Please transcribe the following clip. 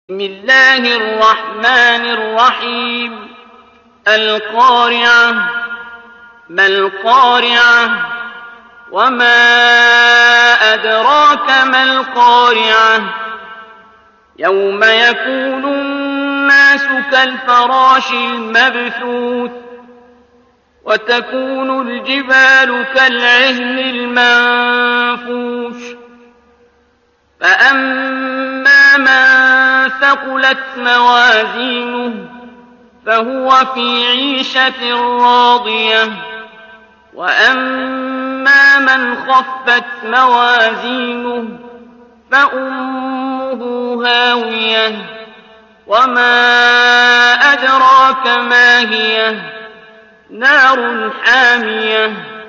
بسم الله الرحمن الرحيم القارعة ما القارعة وما أدراك ما القارعة يوم يكون الناس كالفراش المبثوث وتكون الجبال كالعهن المنفوش فأما من ثقلت موازينه فهو في عيشة راضية وأما من خفت موازينه فأمه هاوية وما أدراك ما هي نار حامية